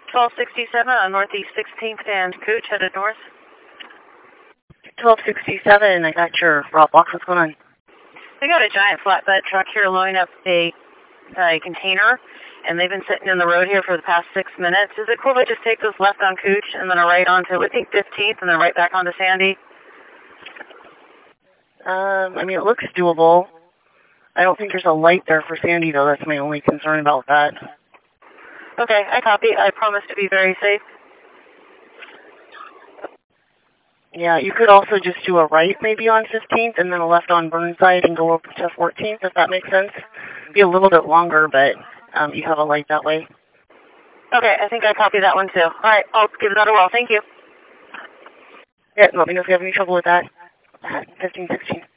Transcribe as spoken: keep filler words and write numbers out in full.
twelve sixty-seven on Northeast sixteenth and Cooch headed north. twelve sixty-seven, I got your raw box. What's going on? We got a giant flatbed truck here loading up a, a container, and they've been sitting in the road here for the past six minutes. Is it cool if I just take this left on Cooch and then a right onto, I think, fifteenth and then right back onto Sandy? Um, I mean, it looks doable. I don't think there's a light there for Sandy, though. That's my only concern about that. Okay, I copy. I promise to be very safe. Yeah, you could also just do a right maybe on fifteenth and then a left on Burnside and go up to fourteenth, if that makes sense. Be a little bit longer, but um, you have a light that way. Okay, I think I copy that one too. All right, I'll give that a whirl. Thank you. Yeah, let me know if you have any trouble with that. fifteen sixteen.